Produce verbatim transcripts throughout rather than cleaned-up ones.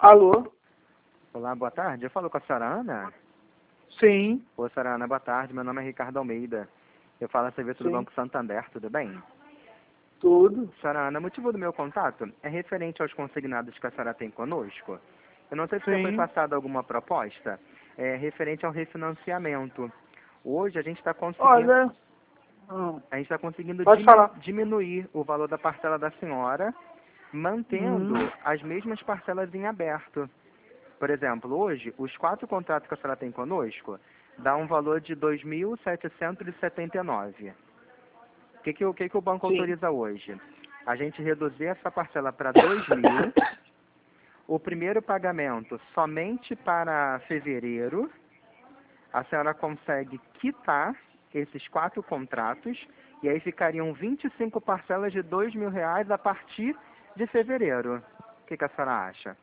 Alô? Olá, boa tarde. Eu falo com a senhora Ana? Sim. Oi, senhora Ana, boa tarde. Meu nome é Ricardo Almeida. Eu falo a serviço do Sim. Banco Santander, tudo bem? Tudo. Senhora Ana, o motivo do meu contato é referente aos consignados que a senhora tem conosco. Eu não sei se já foi Sim. passada alguma proposta é, referente ao refinanciamento. Hoje a gente está conseguindo, Olha, hum, a gente está conseguindo pode dimi- falar. diminuir o valor da parcela da senhora, mantendo Hum, as mesmas parcelas em aberto. Por exemplo, hoje, os quatro contratos que a senhora tem conosco dá um valor de dois mil setecentos e setenta e nove. O que, que, o que, que o banco sim. autoriza hoje? A gente reduzir essa parcela para dois mil, o primeiro pagamento somente para fevereiro, a senhora consegue quitar esses quatro contratos e aí ficariam vinte e cinco parcelas de dois mil reais a partir de fevereiro. O que, que a senhora acha?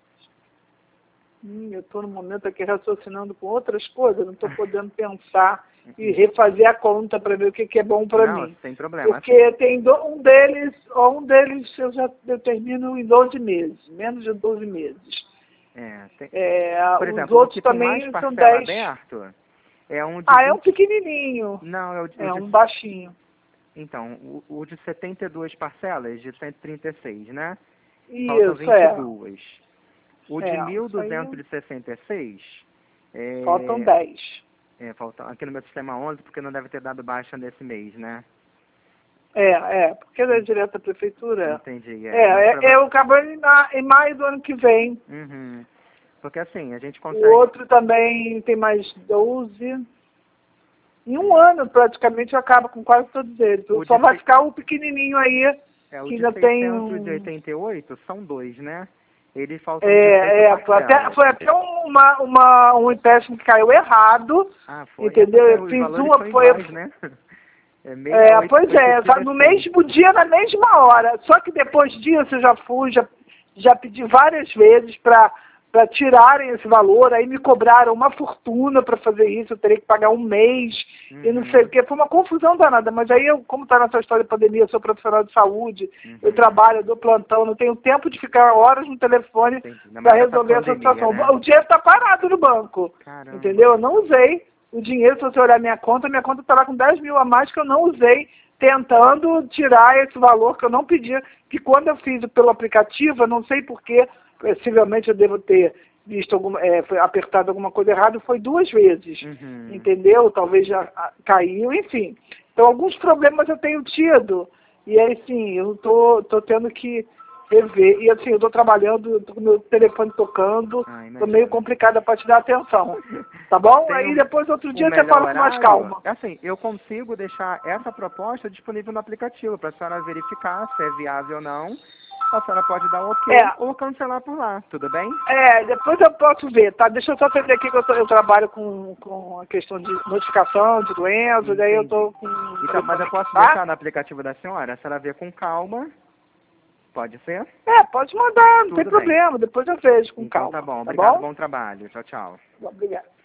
Hum, eu estou no momento aqui raciocinando com outras coisas, não estou podendo pensar e refazer a conta para ver o que, que é bom para Não, mim. sem problema. Porque tem do, um deles, ou um deles eu já determino em doze meses, menos de doze meses. É, tem... É, Por os exemplo, o outros que tem mais também são parcela dez. aberto é um de Ah, é um vinte... pequenininho. Não, é o, o É de... um baixinho. Então, o, o de setenta e duas parcelas, de cento e trinta e seis, né? Faltam Isso, vinte e é. duas. O de É, mil isso aí duzentos e sessenta e seis, faltam é... dez. é, falta aqui no meu sistema onze, porque não deve ter dado baixa nesse mês, né? É, é, porque ele é direto da prefeitura. Entendi, É, é. Mas é, é prova... eu acabo em, ma- em maio do ano que vem. Uhum. Porque assim, a gente O consegue... outro também tem mais doze. Em um É. ano, praticamente, eu acabo com quase todos eles. O Só de, vai se- ficar o pequenininho aí, é, o que de ainda tem seiscentos e um... oitenta e oito são dois, né? Eles faltam dezoito É, é, foi até, parcelas. foi até uma, uma, um empréstimo que caiu errado, Ah, foi. É entendeu? porque Eu os fiz valores uma, são foi... iguais, né? É É, sessenta e oito pois foi é, pedido no assim. mesmo dia, na mesma hora. Só que depois disso eu já fui, já, já pedi várias vezes para para tirarem esse valor, aí me cobraram uma fortuna para fazer isso, eu teria que pagar um mês, e não sei o Uhum, quê. Foi uma confusão danada, mas aí eu, como está nessa história de pandemia, eu sou profissional de saúde, eu uhum. trabalho, eu dou plantão, não tenho tempo de ficar horas no telefone Entendi. Ainda para mais nessa resolver essa pandemia, situação. né? O dinheiro está parado no banco, entendeu? Caramba. Eu não usei o dinheiro, se você olhar minha conta, minha conta está lá com dez mil a mais que eu não usei, tentando tirar esse valor que eu não pedia, que quando eu fiz pelo aplicativo, eu não sei porquê, possivelmente eu devo ter visto alguma, é, foi apertado alguma coisa errada, foi duas vezes, Uhum. entendeu? Talvez já ah, caiu, enfim. Então, alguns problemas eu tenho tido, e aí, sim, eu tô, tô tendo que rever. E assim, eu tô trabalhando, tô com o meu telefone tocando, Ah, tô meio imagino. complicada para te dar atenção, tá bom? Tem Aí um, depois, outro um dia, você melhor fala com mais horário? calma. Assim, eu consigo deixar essa proposta disponível no aplicativo para a senhora verificar se é viável ou não. A senhora pode dar ok É, ou cancelar por lá, tudo bem? É, depois eu posso ver, tá? Deixa eu só atender aqui que eu, tô- eu trabalho com, com a questão de notificação de doenças, daí eu Entendi. tô com o Então, mas telefone eu aqui, posso tá? deixar no aplicativo da senhora? A senhora vê com calma, pode ser? É, pode mandar, não tem Tudo bem. problema, depois eu vejo com Então tá calma, bom. tá Obrigado, bom? bom trabalho. Tchau, tchau. Obrigada.